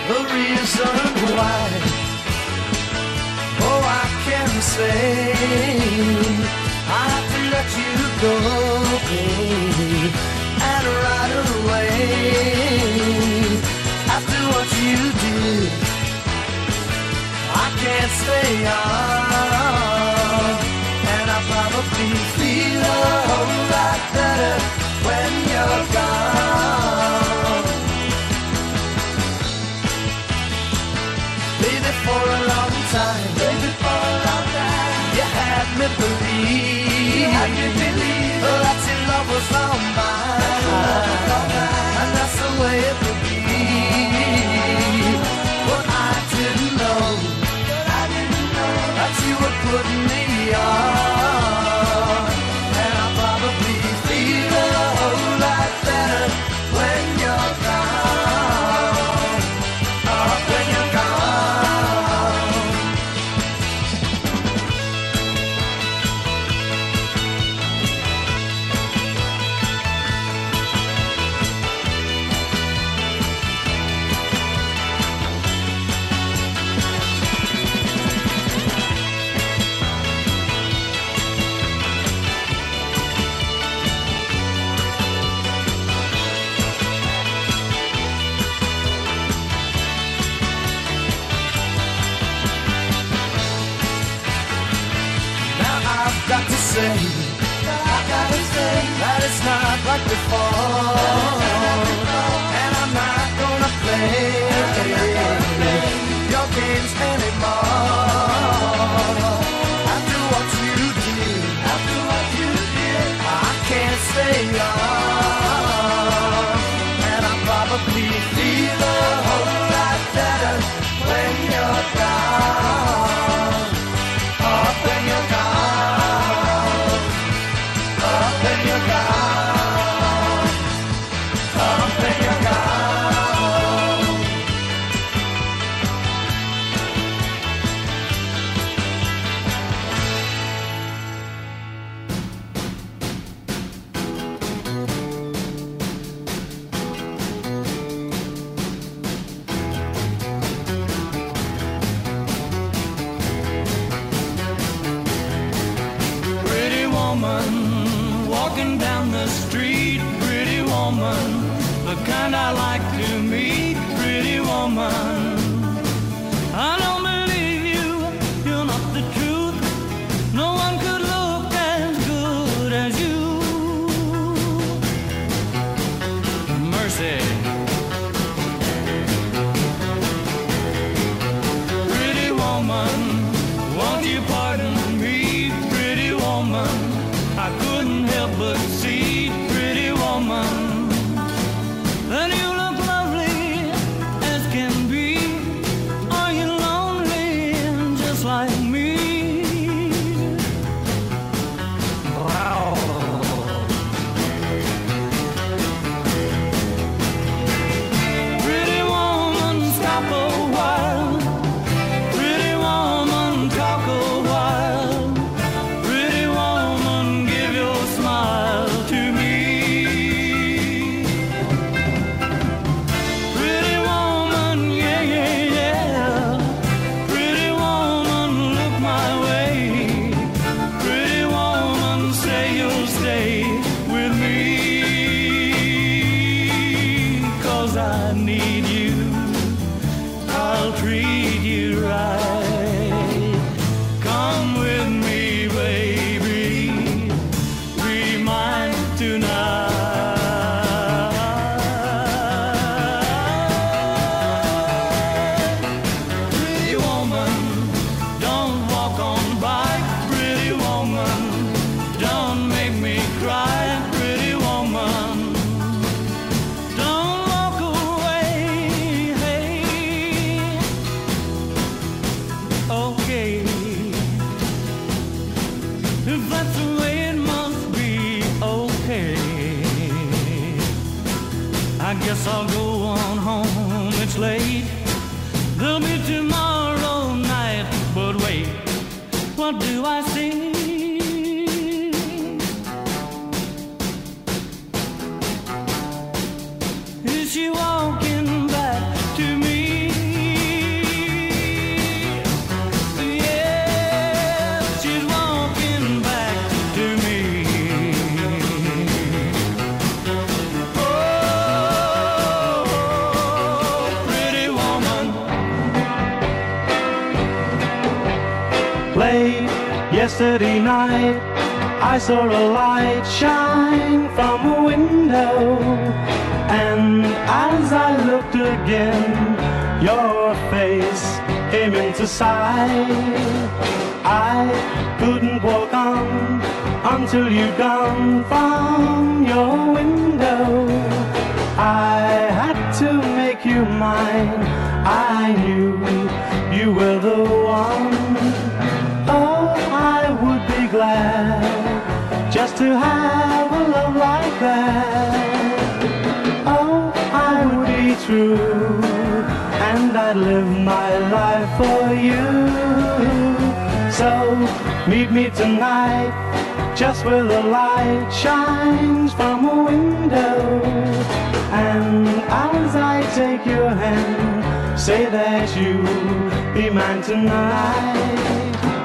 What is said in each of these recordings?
the reason why. Oh, I can say I have to let you go, babe, and right away. After what you did, I can't stay on, and I probably feel a whole lot better when you're gone. Baby, for a long time, you had me believe, that your love was all mine, and that's the way it would be. But I didn't know that you were putting me on, and I probably feel a whole lot better when you're gone. Oh, when you're gone. Got to say that it's not like before, and I'm not gonna play your games anymore. After what you did, I can't stay on, and I probably feel a whole lot better when you're gone. Oh, when you're gone. Walking down the street, pretty woman, the kind I like to meet, pretty woman. I don't believe you, you're not the truth. No one could look as good as you. Mercy. Pretty woman, won't you pardon me, pretty woman? I couldn't help but see, pretty woman, that you look lovely as can be. Are you lonely just like me? Wow. Pretty woman, stop a while. Pretty woman, talk a while. Pretty woman, give your smile to me. Pretty woman, yeah, yeah, yeah. Pretty woman, look my way. Pretty woman, say you'll stay with me. 'Cause I need you, I'll treat you right. Come with me, baby, be mine tonight. Pretty woman, don't walk on by. Pretty woman, don't make me cry. Pretty woman, don't walk away. Hey, okay, if that's the way it must be, okay. I guess I'll go on home, it's late. There'll be tomorrow night, but wait, what do I see? Is she walking back to me? Late yesterday night, I saw a light shine from a window, and as I looked again, your face came into sight. I couldn't walk on until you'd gone from your window. I had to make you mine. I knew you were the one. Oh, I would be glad just to have a love like that. Oh, I would be true, and I'd live my life for you. So meet me tonight, just where the light shines from a window. And as I take your hand, say that you'll be mine tonight.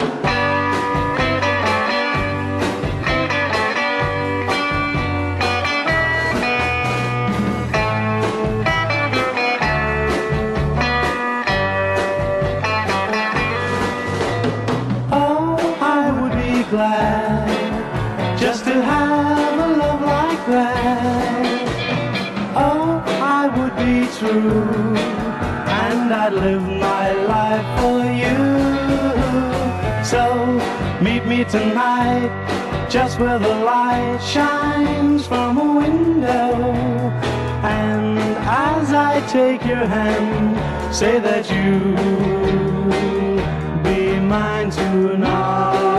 Glad just to have a love like that. Oh, I would be true, and I'd live my life for you. So meet me tonight, just where the light shines from a window. And as I take your hand, say that you'll be mine tonight.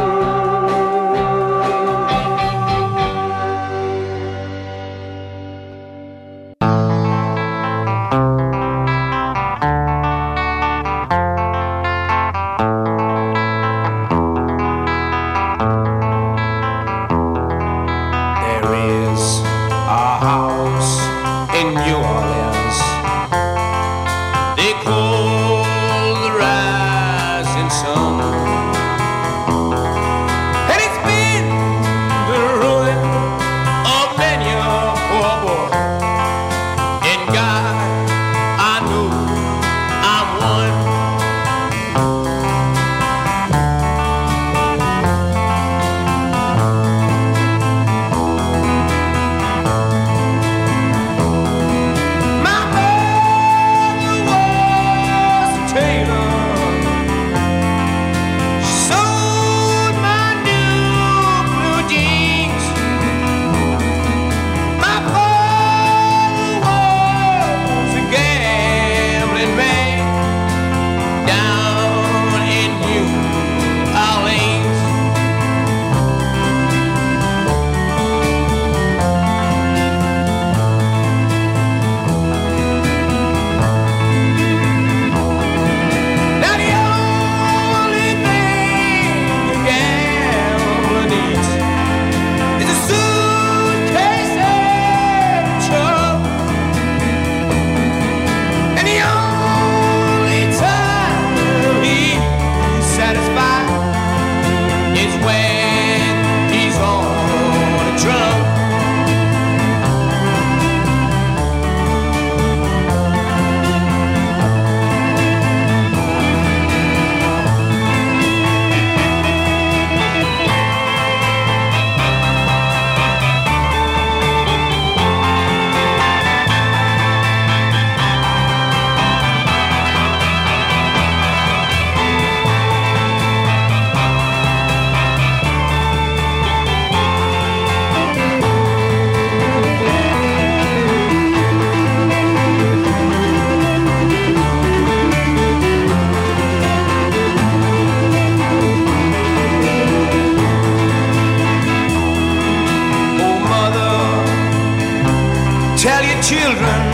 children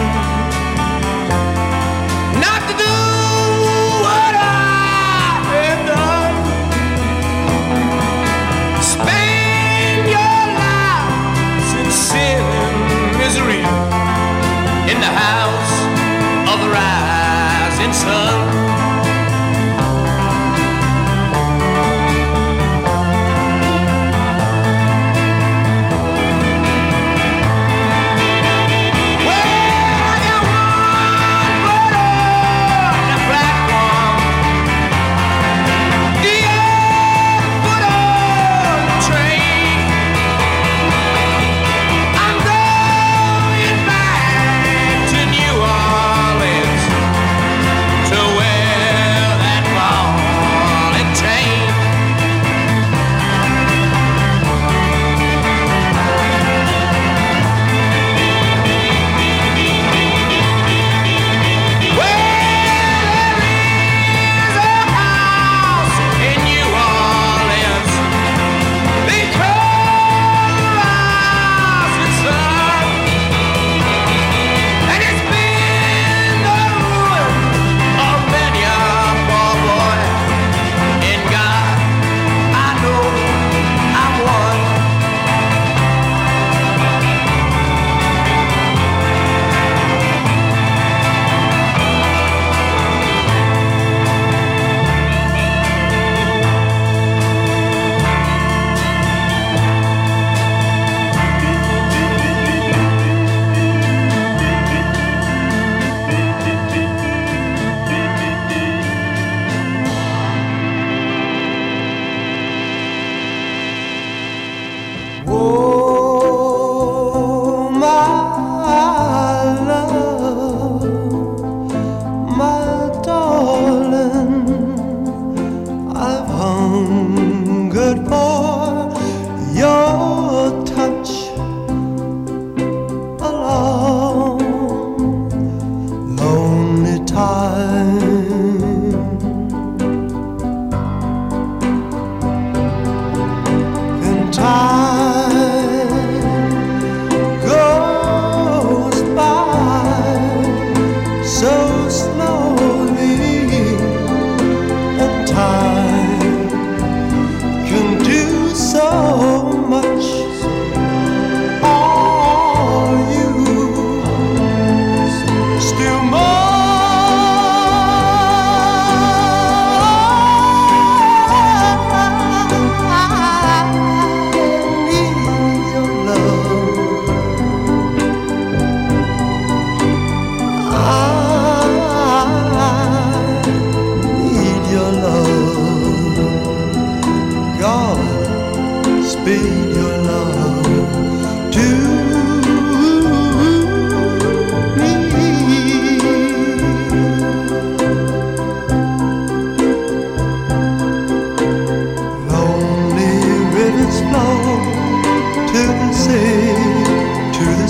not to do what I have done. Spend your lives in sin and misery in the house of the rising sun.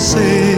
say